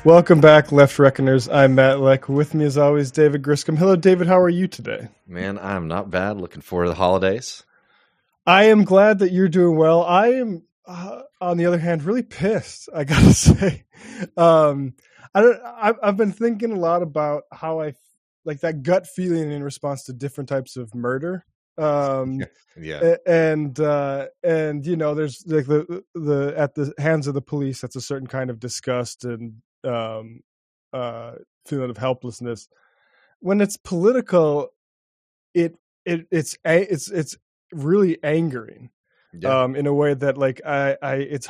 Welcome back, Left Reckoners. I'm Matt Leck. With me, as always, David Griscom. Hello, David. How are you today? Man, I'm not bad. Looking forward to the holidays. I am glad that you're doing well. I am, on the other hand, really pissed. I gotta say, I don't. I've been thinking a lot about how I like that gut feeling in response to different types of murder. Yeah. And there's like the at the hands of the police, that's a certain kind of disgust and feeling of helplessness. When it's political, it's really angering, Yeah. in a way that like I it's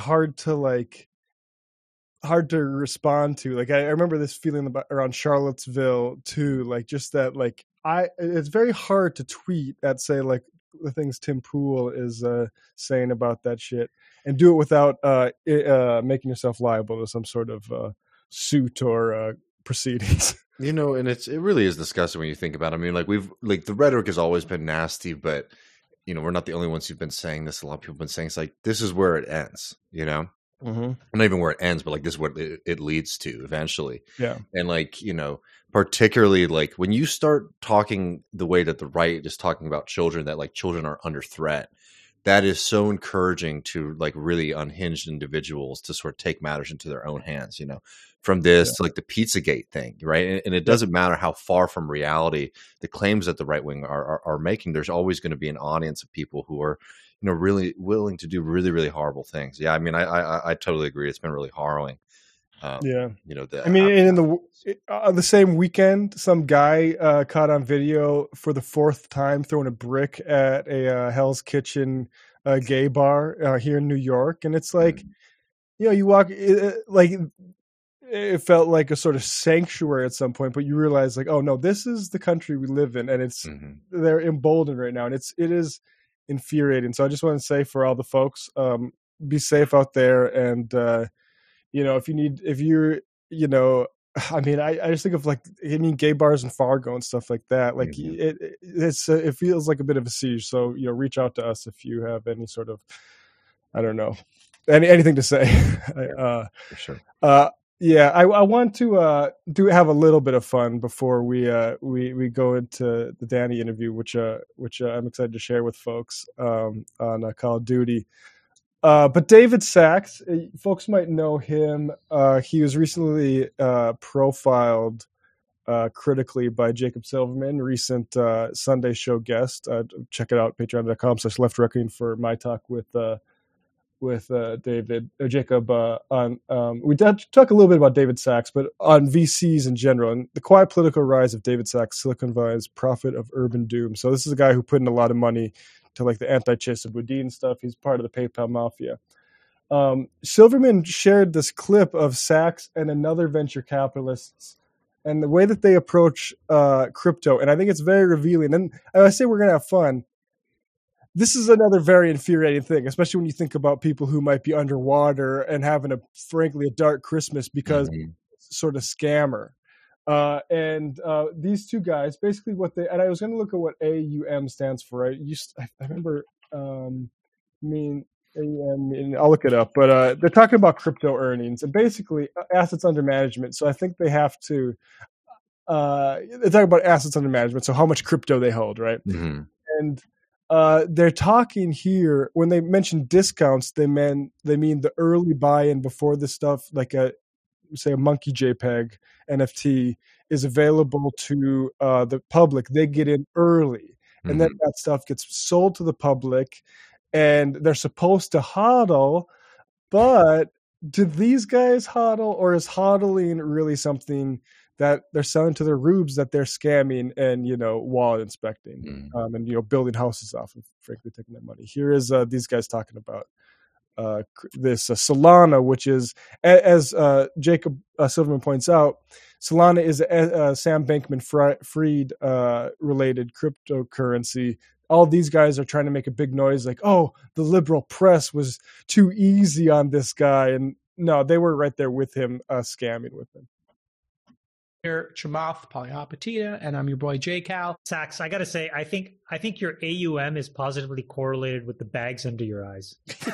hard to respond to. Like I remember this feeling about around Charlottesville too, like just that like it's very hard to tweet at, say, like the things Tim Pool is saying about that shit, and do it without making yourself liable to some sort of suit or proceedings. And it really is disgusting when you think about it. I mean, the rhetoric has always been nasty, but we're not the only ones who've been saying this. A lot of people have been saying it's like this is where it ends, Mm-hmm. Not even where it ends, but like this is what it leads to eventually. Yeah. And particularly like when you start talking the way that the right is talking about children, that like children are under threat, that is so encouraging to like really unhinged individuals to sort of take matters into their own hands, from this to like the Pizzagate thing, right? And it doesn't matter how far from reality the claims that the right wing are making. There's always going to be an audience of people who are, really willing to do really, really horrible things. Yeah, I mean, I totally agree. It's been really harrowing. Yeah. The I mean, in the same weekend, some guy caught on video for the fourth time throwing a brick at a Hell's Kitchen gay bar here in New York, and it's like, you walk like it felt like a sort of sanctuary at some point, but you realize like, oh no, this is the country we live in, and it's they're emboldened right now, and it is infuriating. So I just want to say for all the folks, be safe out there, and if you're, I mean, I just think of like, gay bars in Fargo and stuff like that. Like it feels like a bit of a siege. So, reach out to us if you have any sort of, I don't know, anything to say. For sure. Yeah, I want to have a little bit of fun before we go into the Danny interview, which I'm excited to share with folks on Call of Duty. But David Sachs, folks might know him. He was recently profiled critically by Jacob Silverman, recent Sunday show guest. Check it out, patreon.com/leftreckoning for my talk with David or Jacob. We did talk a little bit about David Sachs, but on VCs in general and the quiet political rise of David Sachs, Silicon Valley's prophet of urban doom. So this is a guy who put in a lot of money to like the anti-Chesa Boudin stuff. He's part of the PayPal mafia. Silverman shared this clip of Sachs and another venture capitalists and the way that they approach crypto. And I think it's very revealing. And I say we're going to have fun. This is another very infuriating thing, especially when you think about people who might be underwater and having frankly a dark Christmas because it's sort of scammer. And these two guys, basically and I was going to look at what AUM stands for. I remember, AUM, and I'll look it up, but they're talking about crypto earnings and basically assets under management. So I think they have to, they're talking about assets under management. So how much crypto they hold, right? And they're talking here, when they mention discounts, they mean the early buy-in before this stuff, like say a monkey JPEG NFT is available to the public. They get in early, and then that stuff gets sold to the public, and they're supposed to hodl. But do these guys hodl, or is hodling really something that they're selling to their rubes that they're scamming and wallet inspecting and building houses off of, frankly, taking that money? Here is these guys talking about this Solana, which is, as Jacob Silverman points out, Solana is a Sam Bankman-Fried related cryptocurrency. All these guys are trying to make a big noise like, oh, the liberal press was too easy on this guy. And no, they were right there with him, scamming with him. Chamath Palihapitiya, and I'm your boy J Cal. Sax, I gotta say, I think your AUM is positively correlated with the bags under your eyes.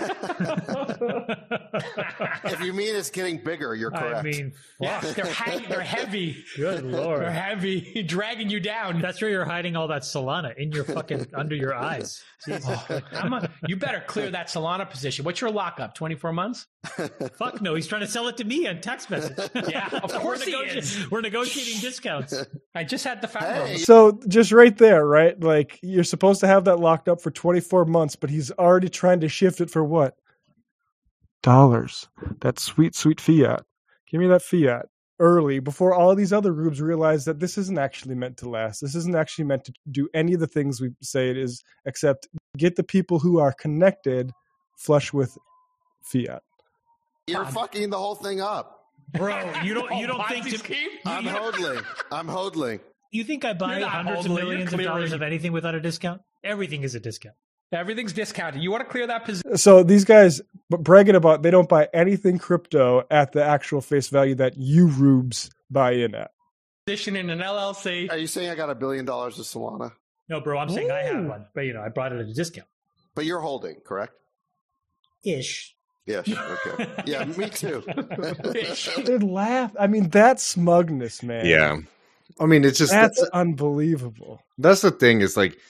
If you mean it's getting bigger, you're correct. I mean, fuck. They're heavy. Good Lord. They're heavy, dragging you down. That's where you're hiding all that Solana in your fucking under your eyes. You better clear that Solana position. What's your lockup? 24 months? Fuck no, he's trying to sell it to me on text message. Yeah, of course he is. We're negotiating discounts. I just had the founder. So just right there, right? Like you're supposed to have that locked up for 24 months, but he's already trying to shift it for what? Dollars. That sweet, sweet fiat. Give me that fiat early before all of these other groups realize that this isn't actually meant to last. This isn't actually meant to do any of the things we say it is, except get the people who are connected flush with fiat. You're fucking the whole thing up. Bro, you don't think I'm hodling. You think I buy hundreds of millions of dollars of anything without a discount? Everything is a discount. Everything's discounted. You want to clear that position? So these guys bragging about they don't buy anything crypto at the actual face value that you rubes buy in at. Position in an LLC. Are you saying I got $1 billion of Solana? No, bro, I'm saying I have one, but I brought it at a discount. But you're holding, correct? Ish. Yeah, okay. Yeah, me too. They laugh. I mean, that smugness, man. Yeah. I mean, it's just that's unbelievable. That's the thing is like,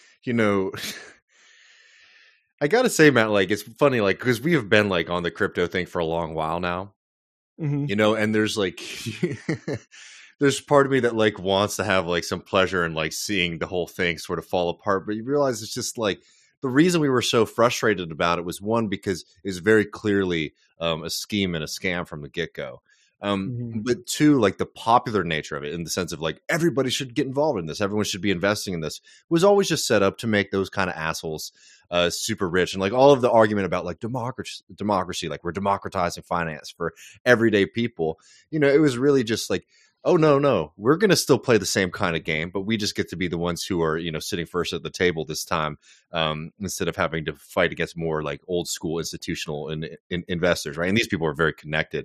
I gotta say, Matt, like it's funny, like because we have been like on the crypto thing for a long while now, and there's like, there's part of me that like wants to have like some pleasure in like seeing the whole thing sort of fall apart, but you realize it's just like the reason we were so frustrated about it was one because it's very clearly a scheme and a scam from the get go. But two, like the popular nature of it in the sense of like everybody should get involved in this. Everyone should be investing in this was always just set up to make those kind of assholes super rich. And like all of the argument about like democracy, like we're democratizing finance for everyday people, it was really just like, oh, no, we're going to still play the same kind of game, but we just get to be the ones who are, sitting first at the table this time instead of having to fight against more like old school institutional investors. Right. And these people are very connected.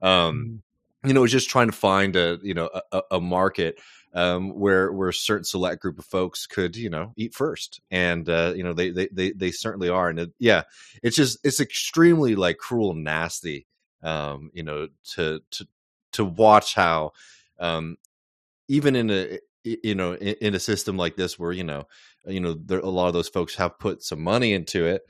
It's just trying to find a market where a certain select group of folks could, eat first. And, they certainly are. And it's extremely like cruel and nasty, to watch how, even in a system like this where there, a lot of those folks have put some money into it,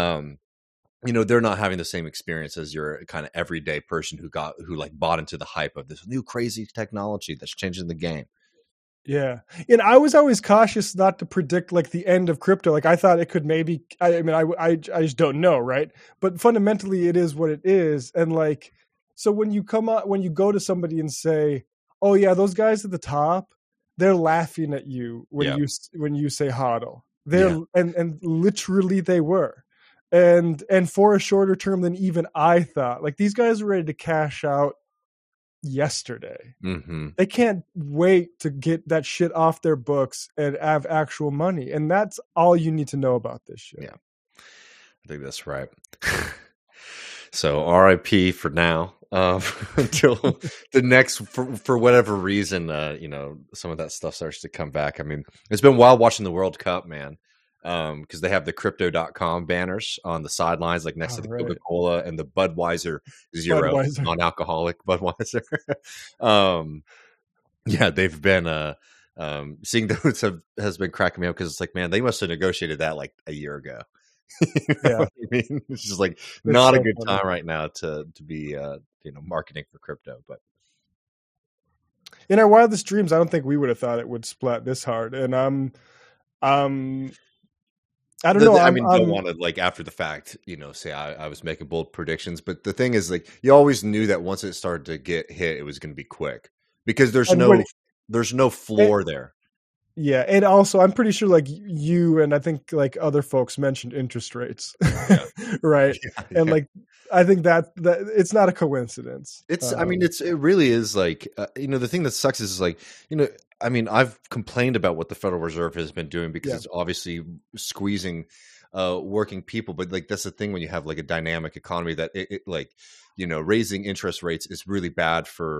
they're not having the same experience as your kind of everyday person who bought into the hype of this new crazy technology that's changing the game. Yeah. And I was always cautious not to predict like the end of crypto. Like I thought it could maybe, I just don't know. Right. But fundamentally it is what it is. And like, so when you go to somebody and say, oh yeah, those guys at the top, they're laughing at you when you say hodl. And literally they were. And for a shorter term than even I thought. Like these guys are ready to cash out yesterday. They can't wait to get that shit off their books and have actual money. And that's all you need to know about this shit. Yeah. I think that's right. So RIP for now. Until the next, for whatever reason, some of that stuff starts to come back. I mean, it's been wild watching the World Cup, man. Because they have the crypto.com banners on the sidelines, like next to the Coca-Cola and the Budweiser Zero non-alcoholic Budweiser. They've been seeing those has been cracking me up because it's like, man, they must have negotiated that like a year ago. What I mean? It's just like not a good time right now to be marketing for crypto. But in our wildest dreams, I don't think we would have thought it would splat this hard. And I don't know. Don't want to like after the fact, say I was making bold predictions, but the thing is, like, you always knew that once it started to get hit, it was going to be quick because there's no floor there. Yeah, and also I'm pretty sure like you and I think like other folks mentioned interest rates, right? Yeah. And like I think that it's not a coincidence. It's it really is like the thing that sucks is like I've complained about what the Federal Reserve has been doing because it's obviously squeezing working people, but like that's the thing when you have like a dynamic economy that it raising interest rates is really bad for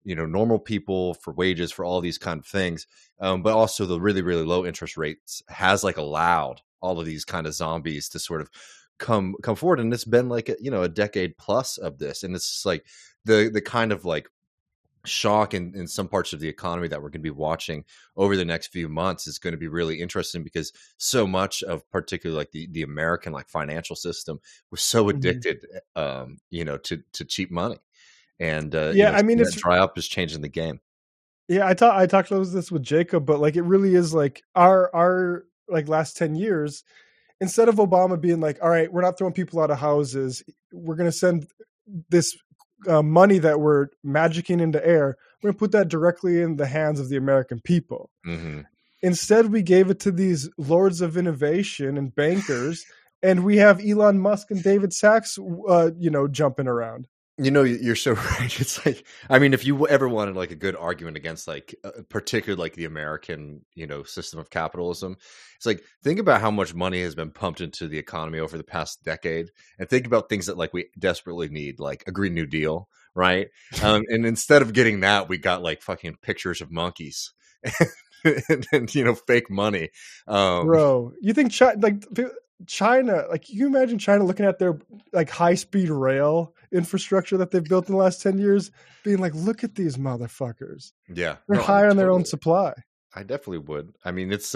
normal people, for wages, for all these kind of things. But also the really, really low interest rates has like allowed all of these kind of zombies to sort of come forward. And it's been like, a decade plus of this. And it's just like the kind of like shock in some parts of the economy that we're going to be watching over the next few months is going to be really interesting, because so much of particularly like the American like financial system was so addicted, to cheap money. And it's dry up is changing the game. Yeah, I talked about this with Jacob, but like it really is like our like last 10 years, instead of Obama being like, all right, we're not throwing people out of houses, we're going to send this money that we're magicking into air, we're going to put that directly in the hands of the American people. Mm-hmm. Instead, we gave it to these lords of innovation and bankers, and we have Elon Musk and David Sachs, jumping around. You're so right. It's like, I mean, if you ever wanted like a good argument against like particularly like the American, system of capitalism, it's like, think about how much money has been pumped into the economy over the past decade, and think about things that like we desperately need, like a Green New Deal, right? And instead of getting that, we got like fucking pictures of monkeys and fake money. Bro, you think China, like, can you imagine China looking at their like high-speed rail infrastructure that they've built in the last 10 years, being like, look at these motherfuckers. Yeah. They're high on their own supply. I definitely would. I mean, it's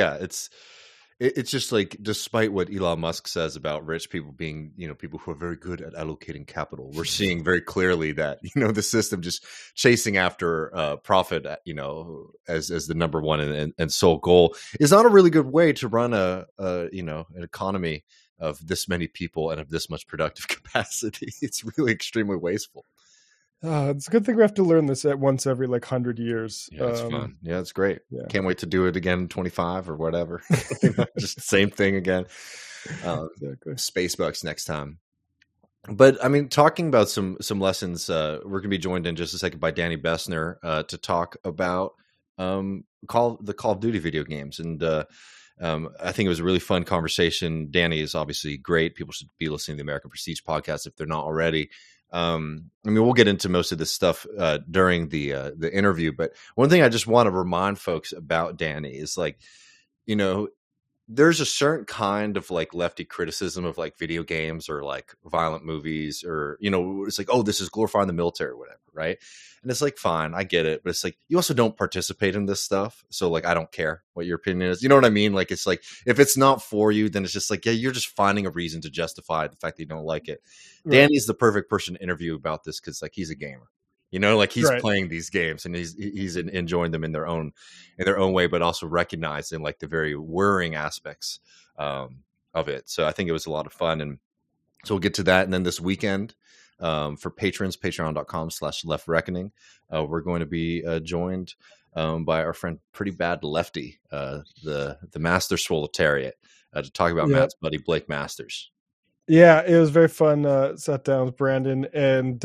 just like, despite what Elon Musk says about rich people being, people who are very good at allocating capital, we're seeing very clearly that, the system just chasing after profit, as the number one and sole goal is not a really good way to run an economy of this many people and of this much productive capacity. It's really extremely wasteful. It's a good thing we have to learn this at once every like 100 years. Yeah, it's fun. Yeah, it's great. Yeah. Can't wait to do it again in 25 or whatever. Just the same thing again. Exactly. Space Bucks next time. But I mean, talking about some lessons, we're going to be joined in just a second by Danny Bessner to talk about the Call of Duty video games. And I think it was a really fun conversation. Danny is obviously great. People should be listening to the American Prestige podcast if they're not already. I mean, we'll get into most of this stuff during the interview, but one thing I just want to remind folks about Danny is like, there's a certain kind of like lefty criticism of like video games or like violent movies, or, it's like, oh, this is glorifying the military or whatever. Right. And it's like, fine, I get it. But it's like, you also don't participate in this stuff. So like, I don't care what your opinion is. You know what I mean? Like, it's like, if it's not for you, then it's just like, yeah, you're just finding a reason to justify the fact that you don't like it. Right. Danny's the perfect person to interview about this, because like, he's a gamer. Like he's playing these games and he's enjoying them in their own way, but also recognizing like the very worrying aspects of it. So I think it was a lot of fun, and so we'll get to that. And then this weekend, for patrons, patreon.com/leftreckoning, we're going to be joined by our friend Pretty Bad Lefty, the Master Swoletariat, to talk about Matt's buddy Blake Masters. Yeah, it was very fun. Sat down with Brandon and.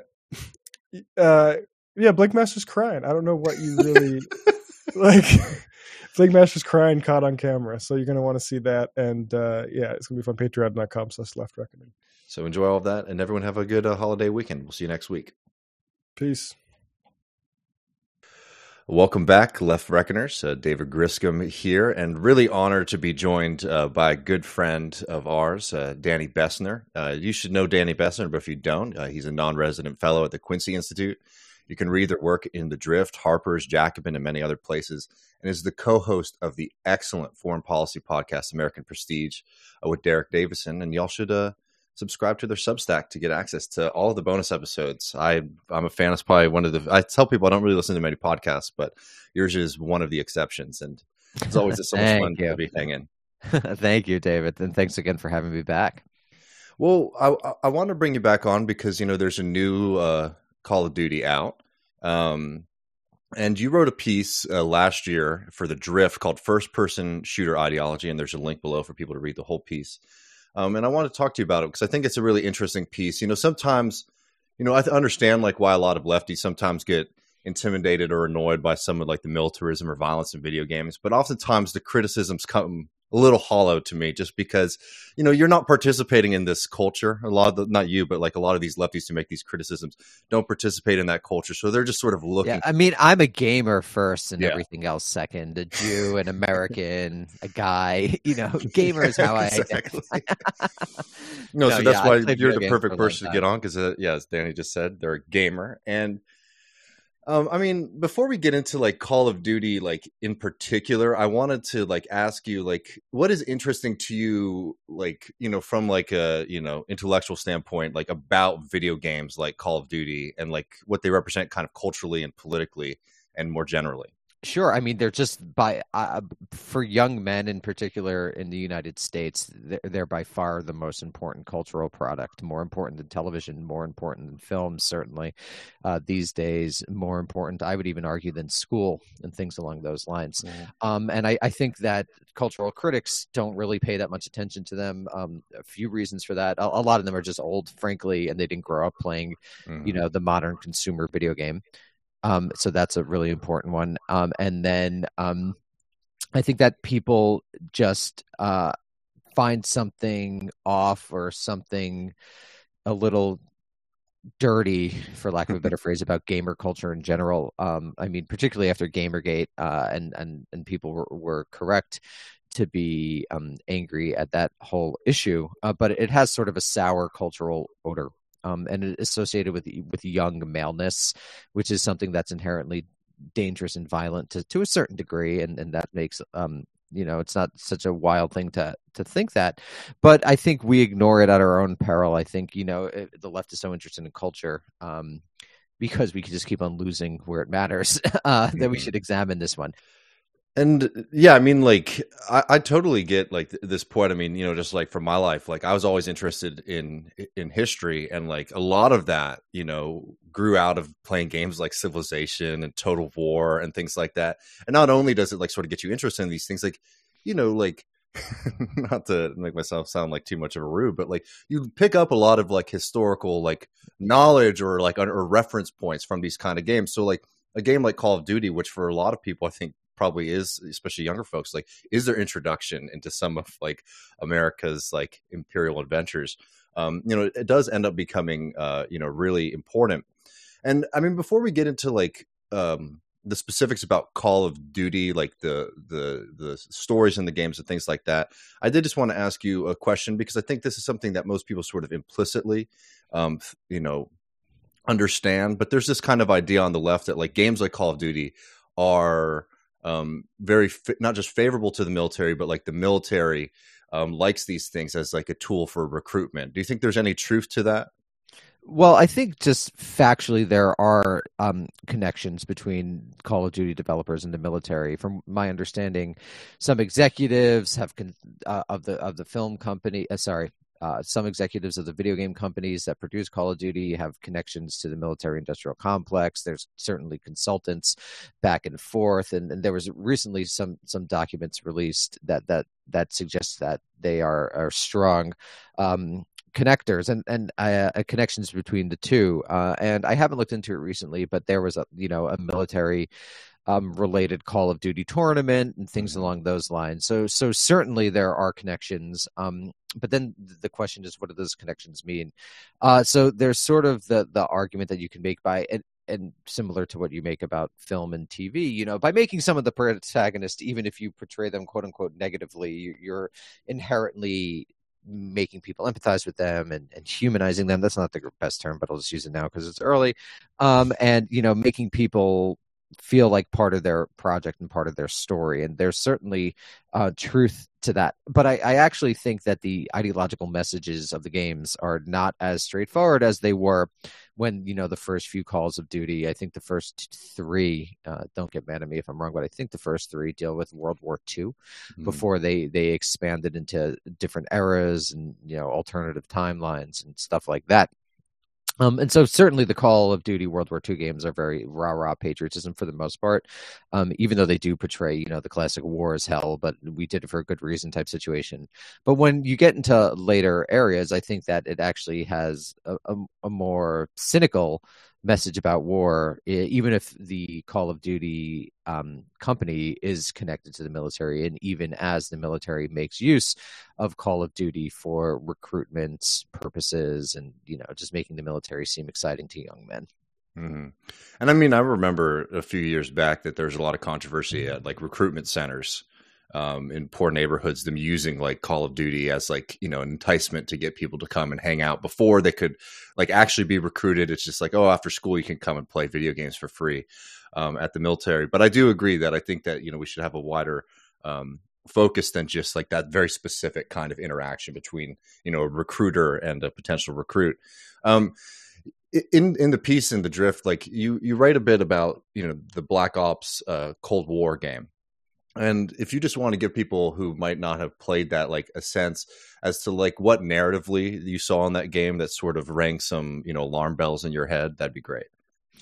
Blake Masters crying. I don't know what you really like. Blake Masters crying caught on camera, so you're going to want to see that. And it's going to be fun. Patreon.com/leftreckoning. So enjoy all of that, and everyone have a good holiday weekend. We'll see you next week. Peace. Welcome back, Left Reckoners. David Griscom here, and really honored to be joined by a good friend of ours, Danny Bessner. You should know Danny Bessner, but if you don't, he's a non-resident fellow at the Quincy Institute. You can read their work in The Drift, Harper's, Jacobin, and many other places, and is the co-host of the excellent foreign policy podcast, American Prestige, with Derek Davison. And y'all should subscribe to their Substack to get access to all of the bonus episodes. I'm a fan. It's probably one of the, I tell people I don't really listen to many podcasts, but yours is one of the exceptions. And it's always so much fun to be hanging. Thank you, David. And thanks again for having me back. Well, I want to bring you back on because, there's a new Call of Duty out. And you wrote a piece last year for The Drift called First Person Shooter Ideology. And there's a link below for people to read the whole piece. And I want to talk to you about it because I think it's a really interesting piece. Sometimes, I understand like why a lot of lefties sometimes get intimidated or annoyed by some of like the militarism or violence in video games, but oftentimes the criticisms come a little hollow to me, just because, you know, you're not participating in this culture. A lot of not you, but like a lot of these lefties who make these criticisms don't participate in that culture. So they're just sort of looking. Yeah, I mean, I'm a gamer first and Yeah. everything else second. A Jew, an American, a guy. You know, gamer is how I Exactly. identify. No, so that's I why played you're video the games for perfect a long person to time. get on because, as Danny just said, they're a gamer. And I mean, before we get into like Call of Duty, like in particular, I wanted to like ask you, like, what is interesting to you, like, you know, from like a, you know, intellectual standpoint, like about video games like Call of Duty and like what they represent kind of culturally and politically and more generally. Sure. I mean, they're just for young men in particular in the United States, they're by far the most important cultural product, more important than television, more important than films, certainly these days, more important, I would even argue, than school and things along those lines. And I think that cultural critics don't really pay that much attention to them. A few reasons for that. A lot of them are just old, frankly, and they didn't grow up playing, you know, the modern consumer video game. So that's a really important one. And then I think that people just find something off or something a little dirty, for lack of a better phrase, about gamer culture in general. I mean, particularly after Gamergate, and people were correct to be angry at that whole issue. But it has sort of a sour cultural odor. And it is associated with young maleness, which is something that's inherently dangerous and violent to a certain degree, and that makes you know, it's not such a wild thing to think that, but I think we ignore it at our own peril. I think, you know, the left is so interested in culture because we can just keep on losing where it matters that we should examine this one. And yeah, I mean, like, I totally get like this point. I mean, you know, just like from my life, like I was always interested in history, and like a lot of that, you know, grew out of playing games like Civilization and Total War and things like that. And not only does it like sort of get you interested in these things, like, you know, like not to make myself sound like too much of a rube, but like you pick up a lot of like historical like knowledge or like or reference points from these kind of games. So like a game like Call of Duty, which for a lot of people, I think probably is, especially younger folks, like is their introduction into some of like America's like imperial adventures. You know, it does end up becoming you know, really important. And I mean, before we get into like the specifics about Call of Duty, like the stories in the games and things like that, I did just want to ask you a question, because I think this is something that most people sort of implicitly you know, understand, but there's this kind of idea on the left that like games like Call of Duty are very not just favorable to the military, but like the military likes these things as like a tool for recruitment. Do you think there's any truth to that? Well, I think just factually there are connections between Call of Duty developers and the military. From my understanding, some executives have of the film company. Some executives of the video game companies that produce Call of Duty have connections to the military-industrial complex. There's certainly consultants back and forth, and there was recently some documents released that suggests that they are strong connectors and connections between the two. And I haven't looked into it recently, but there was a military related Call of Duty tournament and things along those lines. So certainly there are connections. But then the question is, what do those connections mean? So there's sort of the argument that you can make by and similar to what you make about film and TV, you know, by making some of the protagonists, even if you portray them quote unquote negatively, you're inherently making people empathize with them and humanizing them. That's not the best term, but I'll just use it now because it's early. And, you know, making people feel like part of their project and part of their story. And there's certainly truth to that. But I actually think that the ideological messages of the games are not as straightforward as they were when, you know, the first few Calls of Duty. I think the first three, don't get mad at me if I'm wrong, but I think the first three deal with World War II before they expanded into different eras and, you know, alternative timelines and stuff like that. And so certainly the Call of Duty World War II games are very rah-rah patriotism for the most part, even though they do portray, you know, the classic war is hell, but we did it for a good reason type situation. But when you get into later areas, I think that it actually has a more cynical message about war, even if the Call of Duty company is connected to the military, and even as the military makes use of Call of Duty for recruitment purposes and, just making the military seem exciting to young men. Mm-hmm. And I mean, I remember a few years back that there's a lot of controversy at like recruitment centers in poor neighborhoods, them using like Call of Duty as like, an enticement to get people to come and hang out before they could like actually be recruited. It's just like, oh, after school, you can come and play video games for free at the military. But I do agree that I think that, we should have a wider focus than just like that very specific kind of interaction between, a recruiter and a potential recruit. In the piece in The Drift, like you write a bit about, the Black Ops Cold War game. And if you just want to give people who might not have played that, like a sense as to like what narratively you saw in that game that sort of rang some, alarm bells in your head, that'd be great.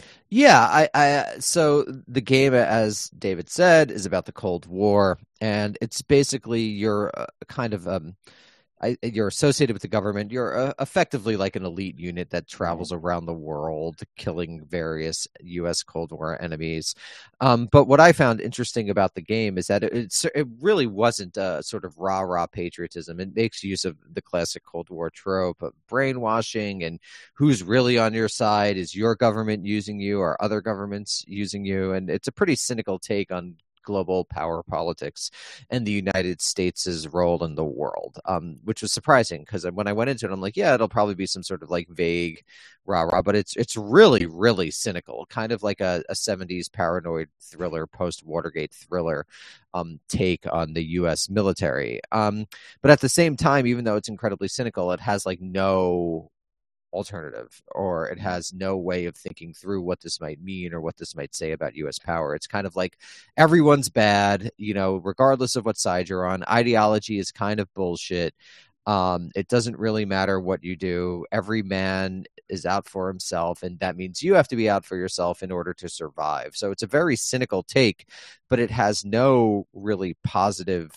Yeah, so the game, as David said, is about the Cold War, and it's basically you're kind of you're associated with the government. You're effectively like an elite unit that travels around the world, killing various U.S. Cold War enemies. But what I found interesting about the game is that it really wasn't a sort of rah-rah patriotism. It makes use of the classic Cold War trope of brainwashing and who's really on your side. Is your government using you or other governments using you? And it's a pretty cynical take on global power politics and the United States' role in the world, which was surprising because when I went into it, I'm like, yeah, it'll probably be some sort of like vague rah-rah, but it's really, really cynical, kind of like a 70s paranoid thriller, post-Watergate thriller take on the U.S. military. But at the same time, even though it's incredibly cynical, it has like no alternative, or it has no way of thinking through what this might mean or what this might say about U.S. power. It's kind of like everyone's bad, regardless of what side you're on. Ideology is kind of bullshit. It doesn't really matter what you do. Every man is out for himself, and that means you have to be out for yourself in order to survive. So it's a very cynical take, but it has no really positive,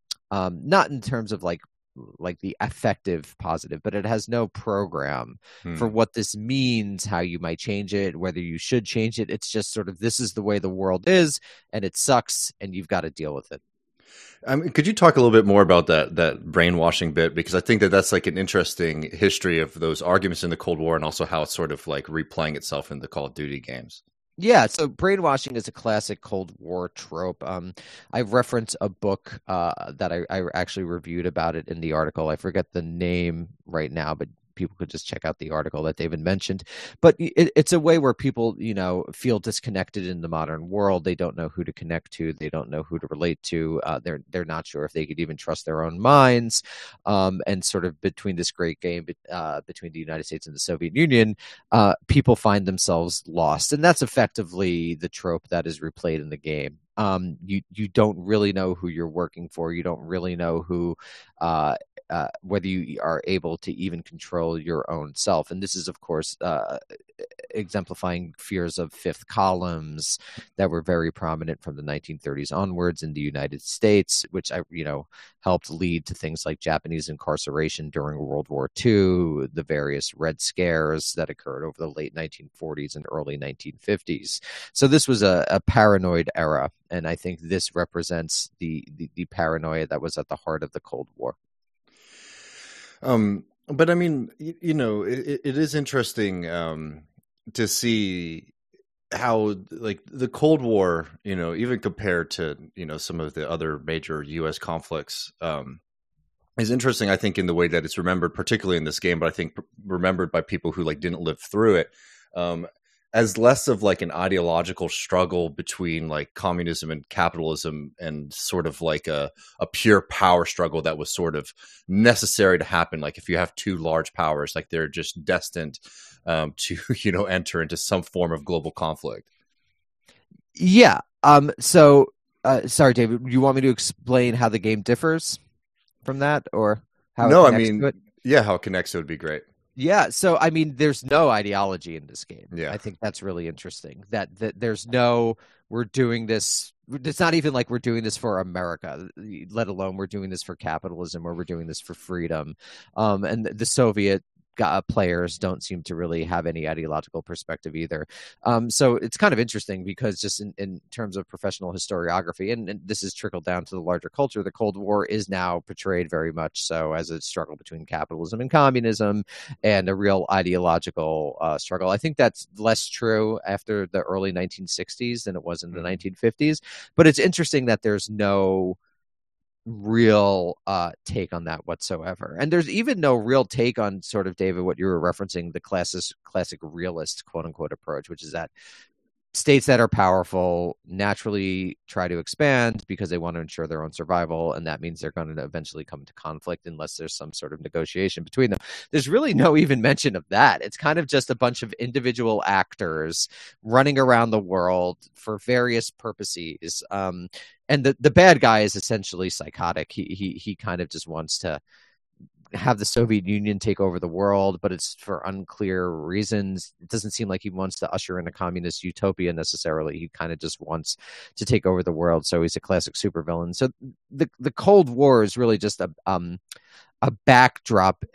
not in terms of like the effective positive, but it has no program for what this means, how you might change it, whether you should change it. It's just sort of, this is the way the world is and it sucks and you've got to deal with it. Could you talk a little bit more about that brainwashing bit? Because I think that's like an interesting history of those arguments in the Cold War and also how it's sort of like replaying itself in the Call of Duty games. Yeah, so brainwashing is a classic Cold War trope. I reference a book that I actually reviewed about it in the article. I forget the name right now, but people could just check out the article that David mentioned. But it's a way where people, feel disconnected in the modern world. They don't know who to connect to. They don't know who to relate to. They're not sure if they could even trust their own minds. And sort of between this great game between the United States and the Soviet Union, people find themselves lost. And that's effectively the trope that is replayed in the game. You don't really know who you're working for. You don't really know who whether you are able to even control your own self. And this is, of course, exemplifying fears of fifth columns that were very prominent from the 1930s onwards in the United States, which helped lead to things like Japanese incarceration during World War II, the various Red Scares that occurred over the late 1940s and early 1950s. So this was a paranoid era, and I think this represents the paranoia that was at the heart of the Cold War. But I mean, it is interesting to see how like the Cold War, even compared to, some of the other major U.S. conflicts, is interesting, I think, in the way that it's remembered, particularly in this game, but I think remembered by people who like didn't live through it, as less of like an ideological struggle between like communism and capitalism and sort of like a pure power struggle that was sort of necessary to happen. Like if you have two large powers, like they're just destined to, enter into some form of global conflict. Yeah. So sorry, David, you want me to explain how the game differs from that, or how? No, I mean, how it connects to it would be great. Yeah, so I mean, there's no ideology in this game. Yeah, I think that's really interesting. That there's no, we're doing this. It's not even like we're doing this for America, let alone we're doing this for capitalism or we're doing this for freedom. And the Soviet players don't seem to really have any ideological perspective either. So it's kind of interesting because just in terms of professional historiography, and this has trickled down to the larger culture, the Cold War is now portrayed very much so as a struggle between capitalism and communism and a real ideological struggle. I think that's less true after the early 1960s than it was in the 1950s. But it's interesting that there's no real take on that whatsoever, and there's even no real take on sort of, David, what you were referencing, the classic realist quote unquote approach, which is that states that are powerful naturally try to expand because they want to ensure their own survival, and that means they're going to eventually come into conflict unless there's some sort of negotiation between them. There's really no even mention of that. It's kind of just a bunch of individual actors running around the world for various purposes. And the bad guy is essentially psychotic. He kind of just wants to have the Soviet Union take over the world, but it's for unclear reasons. It doesn't seem like he wants to usher in a communist utopia necessarily. He kind of just wants to take over the world. So he's a classic supervillain. So the Cold War is really just a backdrop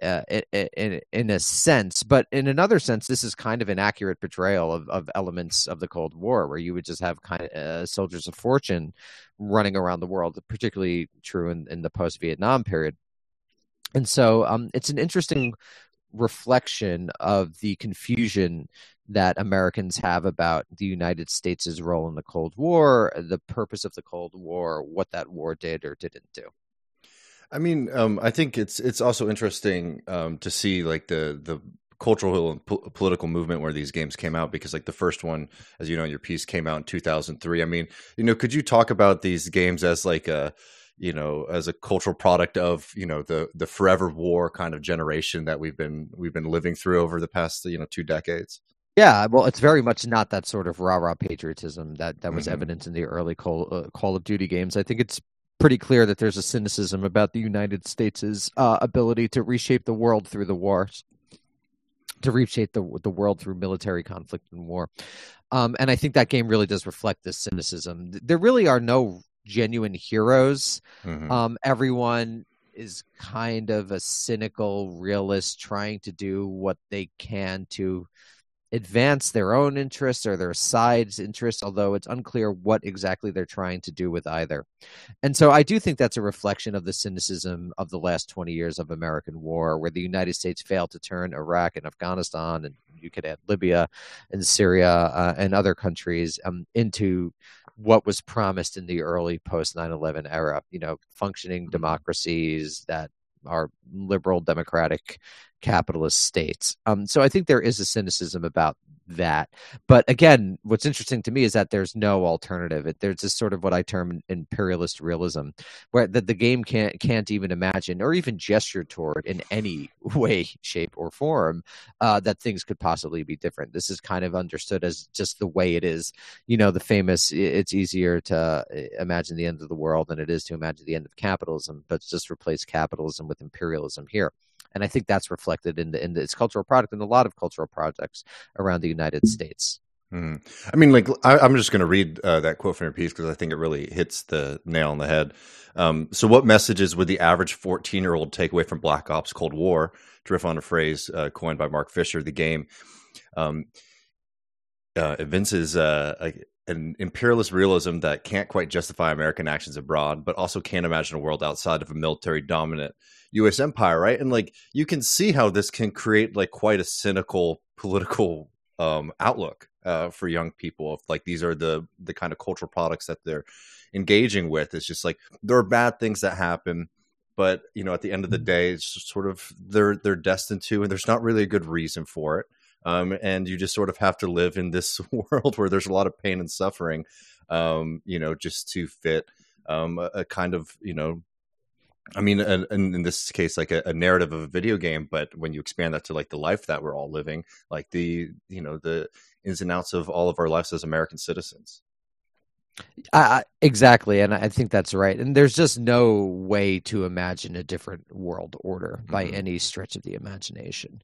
in a sense, but in another sense, this is kind of an accurate portrayal of elements of the Cold War, where you would just have kind of soldiers of fortune running around the world, particularly true in the post-Vietnam period. And so it's an interesting reflection of the confusion that Americans have about the United States' role in the Cold War, the purpose of the Cold War, what that war did or didn't do. I mean, I think it's also interesting to see like the cultural and political movement where these games came out, because like the first one, as you know, in your piece, came out in 2003. I mean, could you talk about these games as like as a cultural product of, the forever war kind of generation that we've been living through over the past, 2 decades? Yeah, well, it's very much not that sort of rah-rah patriotism that was evident in the early Call of Duty games. I think it's pretty clear that there's a cynicism about the United States' ability to reshape the world through the wars, to reshape the world through military conflict and war. And I think that game really does reflect this cynicism. There really are no genuine heroes. Everyone is kind of a cynical realist trying to do what they can to advance their own interests or their side's interests, although it's unclear what exactly they're trying to do with either. And so I do think that's a reflection of the cynicism of the last 20 years of American war, where the United States failed to turn Iraq and Afghanistan, and you could add Libya and Syria and other countries into what was promised in the early post 9/11 era, functioning democracies that are liberal, democratic, capitalist states. So I think there is a cynicism about that. But again, what's interesting to me is that there's no alternative. There's this sort of what I term imperialist realism, where the game can't even imagine or even gesture toward in any way, shape, or form that things could possibly be different. This is kind of understood as just the way it is. The famous, it's easier to imagine the end of the world than it is to imagine the end of capitalism, but just replace capitalism with imperialism here. And I think that's reflected in its cultural product and a lot of cultural projects around the United States. I mean, like, I'm just going to read that quote from your piece because I think it really hits the nail on the head. So what messages would the average 14-year-old take away from Black Ops Cold War, to riff on a phrase coined by Mark Fisher? The game evinces an imperialist realism that can't quite justify American actions abroad, but also can't imagine a world outside of a military dominant U.S. empire, right? And like, you can see how this can create like quite a cynical political outlook for young people. If like these are the kind of cultural products that they're engaging with, it's just like there are bad things that happen, but at the end of the day, it's just sort of they're destined to, and there's not really a good reason for it. And you just sort of have to live in this world where there's a lot of pain and suffering, just to fit a kind of, I mean, in this case, like a narrative of a video game, but when you expand that to like the life that we're all living, like the ins and outs of all of our lives as American citizens. Exactly. And I think that's right. And there's just no way to imagine a different world order by any stretch of the imagination.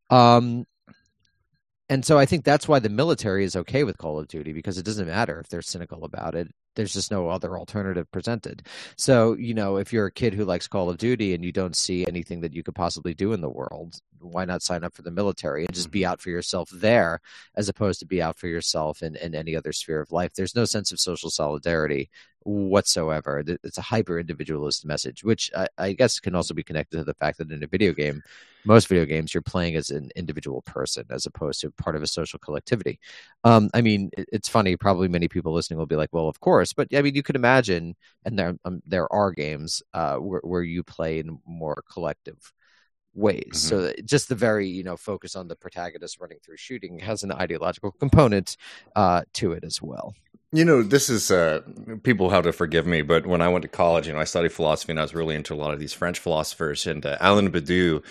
And so I think that's why the military is okay with Call of Duty, because it doesn't matter if they're cynical about it. There's just no other alternative presented. So, if you're a kid who likes Call of Duty and you don't see anything that you could possibly do in the world, why not sign up for the military and just be out for yourself there, as opposed to be out for yourself in any other sphere of life? There's no sense of social solidarity whatsoever. It's a hyper individualist message, which I guess can also be connected to the fact that in a video game, most video games, you're playing as an individual person as opposed to part of a social collectivity. I mean, it's funny. Probably many people listening will be like, "Well, of course," but I mean, you could imagine, and there are games where you play in more collective ways. Mm-hmm. So just the very focus on the protagonist running through shooting has an ideological component to it as well. This is people have to forgive me, but when I went to college, I studied philosophy, and I was really into a lot of these French philosophers. And Alain Badiou,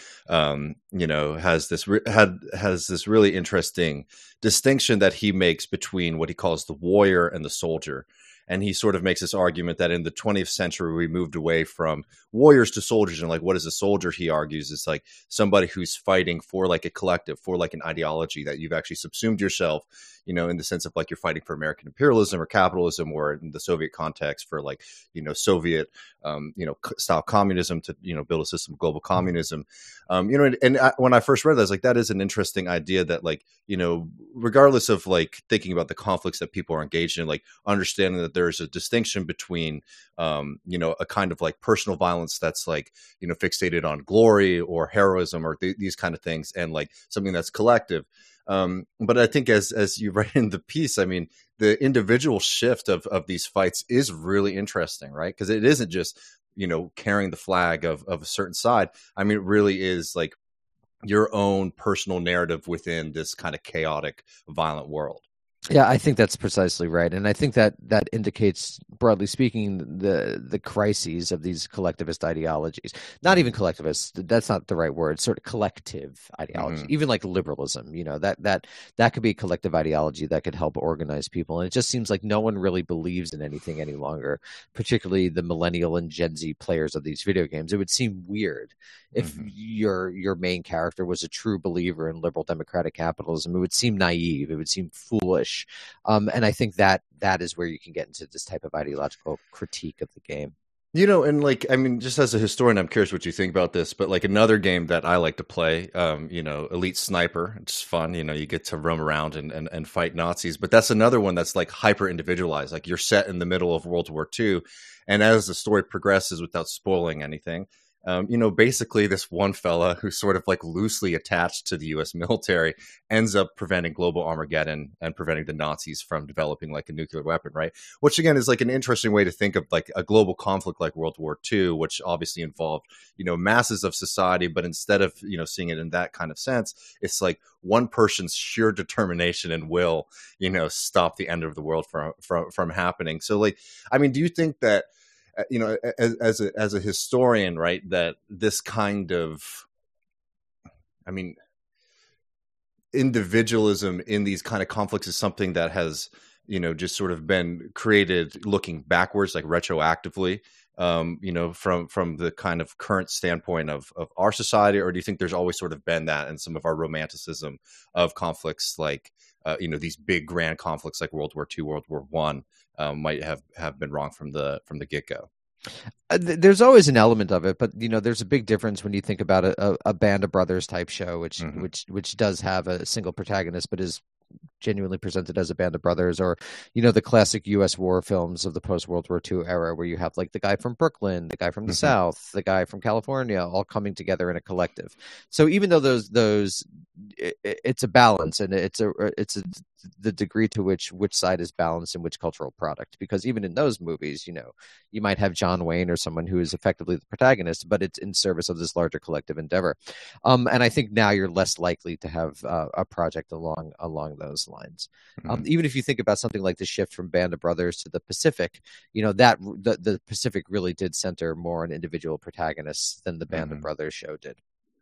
has this really interesting distinction that he makes between what he calls the warrior and the soldier. And he sort of makes this argument that in the 20th century, we moved away from warriors to soldiers. And like, what is a soldier? He argues is like somebody who's fighting for like a collective, for like an ideology that you've actually subsumed yourself, in the sense of like you're fighting for American imperialism or capitalism, or in the Soviet context for like, Soviet, style communism to, build a system of global communism. When I first read that, I was like, that is an interesting idea that like, regardless of like thinking about the conflicts that people are engaged in, like understanding that there's a distinction between, a kind of like personal violence that's like, fixated on glory or heroism or these kind of things, and like something that's collective. But I think as you write in the piece, I mean, the individual shift of these fights is really interesting, right? Because it isn't just, carrying the flag of a certain side. I mean, it really is like your own personal narrative within this kind of chaotic, violent world. Yeah, I think that's precisely right, and I think that indicates, broadly speaking, the crises of these collectivist ideologies. Not even collectivist; that's not the right word. Sort of collective ideology, even like liberalism. That could be a collective ideology that could help organize people. And it just seems like no one really believes in anything any longer, particularly the millennial and Gen Z players of these video games. It would seem weird if your main character was a true believer in liberal democratic capitalism. It would seem naive. It would seem foolish. And I think that is where you can get into this type of ideological critique of the game. And like, I mean, just as a historian, I'm curious what you think about this, but like another game that I like to play, Elite Sniper, it's fun. You get to roam around and fight Nazis, but that's another one that's like hyper individualized. Like you're set in the middle of World War II. And as the story progresses, without spoiling anything, basically this one fella who's sort of like loosely attached to the U.S. military ends up preventing global Armageddon and preventing the Nazis from developing like a nuclear weapon, right? Which again is like an interesting way to think of like a global conflict like World War II, which obviously involved, masses of society. But instead of, seeing it in that kind of sense, it's like one person's sheer determination and will, stop the end of the world from happening. So like, I mean, do you think that, as a historian, right, that this kind of, I mean, individualism in these kind of conflicts is something that has, just sort of been created looking backwards, like retroactively, from the kind of current standpoint of our society? Or do you think there's always sort of been that in some of our romanticism of conflicts, like, these big grand conflicts like World War II, World War I, might have been wrong from the get-go? There's always an element of it, but there's a big difference when you think about a Band of Brothers type show, which does have a single protagonist, but is genuinely presented as a band of brothers, or the classic U.S. war films of the post-World War II era, where you have like the guy from Brooklyn, the guy from the South, the guy from California, all coming together in a collective. So even though those it's a balance, and it's the degree to which side is balanced in which cultural product, because even in those movies, you might have John Wayne or someone who is effectively the protagonist, but it's in service of this larger collective endeavor. And I think now you're less likely to have a project along those lines. Even if you think about something like the shift from Band of Brothers to the Pacific, that the Pacific really did center more on individual protagonists than the Band of Brothers show did.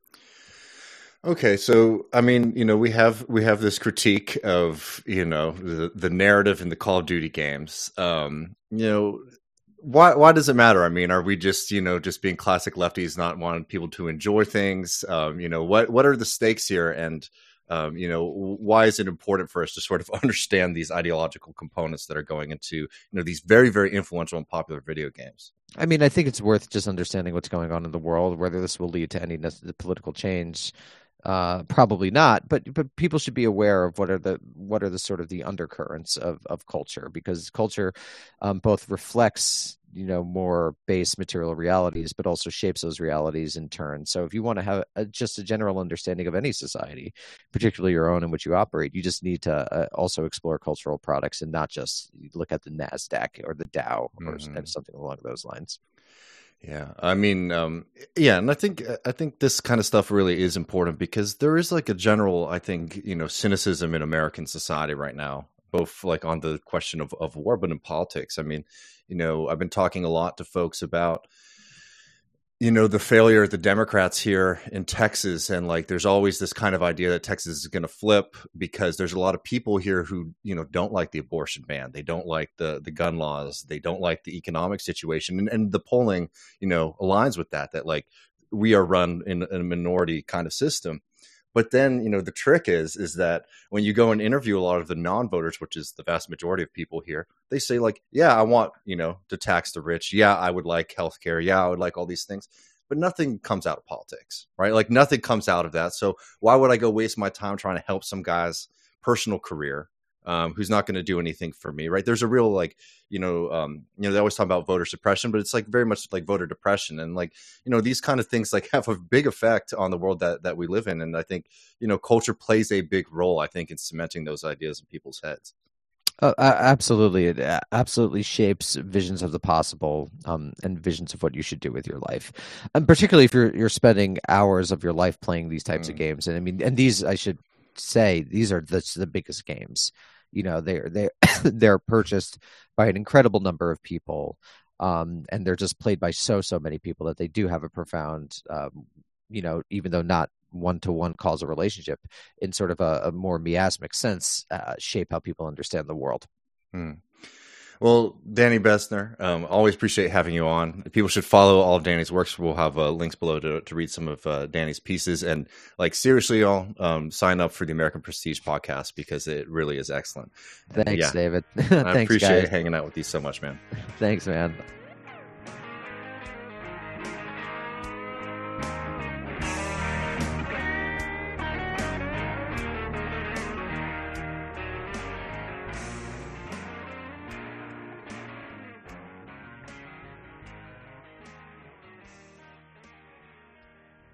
Okay, so I mean, we have this critique of the narrative in the Call of Duty games. Why does it matter? I mean, are we just just being classic lefties, not wanting people to enjoy things? What are the stakes here, and why is it important for us to sort of understand these ideological components that are going into these very, very influential and popular video games? I mean, I think it's worth just understanding what's going on in the world, whether this will lead to any political change. Probably not, but people should be aware of what are the sort of the undercurrents of culture, because culture both reflects more base material realities, but also shapes those realities in turn. So if you want to have just a general understanding of any society, particularly your own in which you operate, you just need to also explore cultural products and not just look at the NASDAQ or the Dow or something along those lines. Yeah, I mean, and I think this kind of stuff really is important, because there is like a general, I think, cynicism in American society right now, both like on the question of war, but in politics. I mean, I've been talking a lot to folks about, the failure of the Democrats here in Texas. And like, there's always this kind of idea that Texas is going to flip, because there's a lot of people here who, don't like the abortion ban. They don't like the gun laws. They don't like the economic situation. And the polling, aligns with that like we are run in a minority kind of system. But then, the trick is that when you go and interview a lot of the non-voters, which is the vast majority of people here, they say like, yeah, I want, to tax the rich. Yeah, I would like healthcare. Yeah, I would like all these things. But nothing comes out of politics, right? Like nothing comes out of that. So why would I go waste my time trying to help some guy's personal career who's not going to do anything for me, right? There's a real like, they always talk about voter suppression, but it's like very much like voter depression. And like, these kind of things like have a big effect on the world that we live in. And I think, culture plays a big role, I think, in cementing those ideas in people's heads. Absolutely. It absolutely shapes visions of the possible and visions of what you should do with your life. And particularly if you're spending hours of your life playing these types of games. And I mean, and these, I should say, these are the biggest games. They're purchased by an incredible number of people, and they're just played by so many people that they do have a profound, even though not one-to-one causal relationship, in sort of a more miasmic sense, shape how people understand the world. Well, Danny Bessner, always appreciate having you on. People should follow all of Danny's works. We'll have links below to read some of Danny's pieces. And like, seriously, y'all, sign up for the American Prestige podcast, because it really is excellent. Thanks, David. I appreciate hanging out with you so much, man. Thanks, man.